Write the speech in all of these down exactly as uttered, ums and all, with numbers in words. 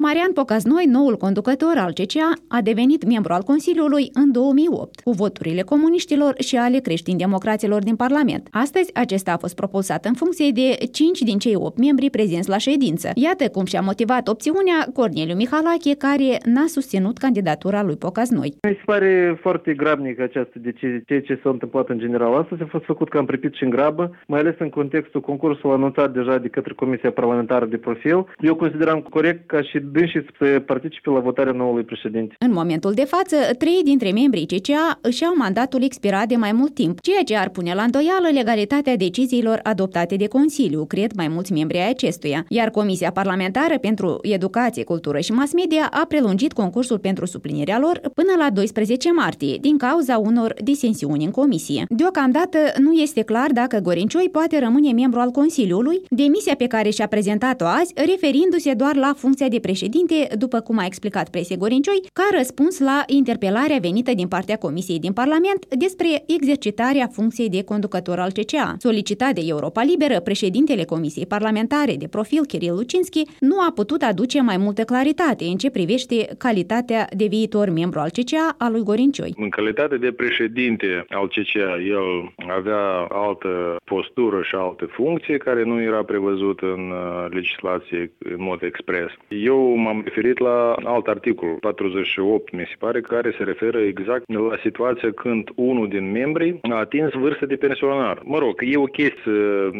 Marian Pocaznoi, noul conducător al C C A, a devenit membru al Consiliului în două mii opt, cu voturile comuniștilor și ale creștini-democraților din Parlament. Astăzi, acesta a fost propulsat în funcție de cinci din cei opt membri prezenți la ședință. Iată cum și-a motivat opțiunea Corneliu Mihalache, care n-a susținut candidatura lui Pocaznoi. Mi se pare foarte grabnic această decizie. Ceea ce s-a întâmplat în general astăzi a fost făcut cam pripit și în grabă, mai ales în contextul concursului anunțat deja de către Comisia Parlamentară de Profil. Eu consideram corect ca și dânsii să participe la votarea noului președinte. În momentul de față, trei dintre membrii C C A își au mandatul expirat de mai mult timp, ceea ce ar pune la îndoială legalitatea deciziilor adoptate de Consiliu, cred mai mulți membri ai acestuia. Iar Comisia Parlamentară pentru Educație, Cultură și Mass Media a prelungit concursul pentru suplinirea lor până la doisprezece martie, din cauza unor disensiuni în comisie. Deocamdată nu este clar dacă Gorincioi poate rămâne membru al Consiliului, demisia pe care și-a prezentat-o azi, referindu-se doar la funcția de președinte, după cum a explicat presei Gorincioi, ca răspuns la interpelarea venită din partea Comisiei din Parlament despre exercitarea funcției de conducător al C C A. Solicitat de Europa Liberă, președintele Comisiei Parlamentare de Profil, Kiril Lucinski, nu a putut aduce mai multă claritate în ce privește calitatea de viitor membru al C C A al lui Gorincioi. În calitate de președinte al C C A, el avea altă postură și altă funcție care nu era prevăzută în legislație în mod expres. Eu m-am referit la alt articol, patruzeci și opt, mi se pare, care se referă exact la situația când unul din membri a atins vârsta de pensionar. Mă rog, e o chestie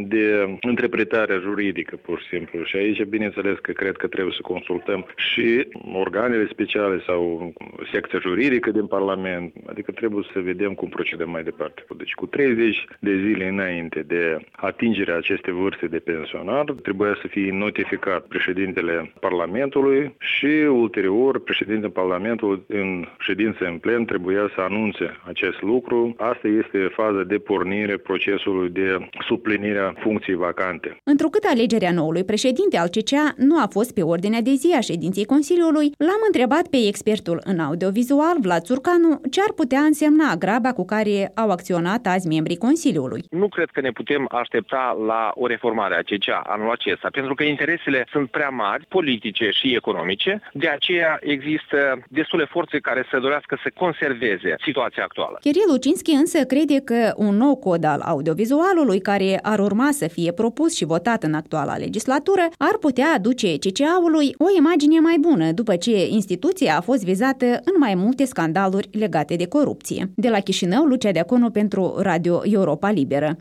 de interpretare juridică, pur și simplu. Și aici, bineînțeles, că cred că trebuie să consultăm și organele speciale sau secția juridică din Parlament. Adică trebuie să vedem cum procedăm mai departe. Deci cu treizeci de zile înainte de atingerea acestei vârste de pensionar, trebuia să fie notificat președintele Parlamentului și ulterior președintele Parlamentului în ședință în plen trebuia să anunțe acest lucru. Asta este faza de pornire procesului de suplinire a funcției vacante. Întrucât alegerea noului președinte al C C A nu a fost pe ordinea de zi a ședinței Consiliului, l-am întrebat pe expertul în audiovizual, Vlad Țurcanu, ce ar putea însemna graba cu care au acționat azi membrii Consiliului. Nu cred că ne putem aștepta la o reformare a C C A anul acesta, pentru că interesele sunt prea mari, politice și economice, de aceea există destule forțe care să dorească să conserveze situația actuală. Kiril Lucinski însă crede că un nou cod al audiovizualului care ar urma să fie propus și votat în actuala legislatură ar putea aduce C C A-ului o imagine mai bună după ce instituția a fost vizată în mai multe scandaluri legate de corupție. De la Chișinău, Lucia Deaconu pentru Radio Europa Liberă.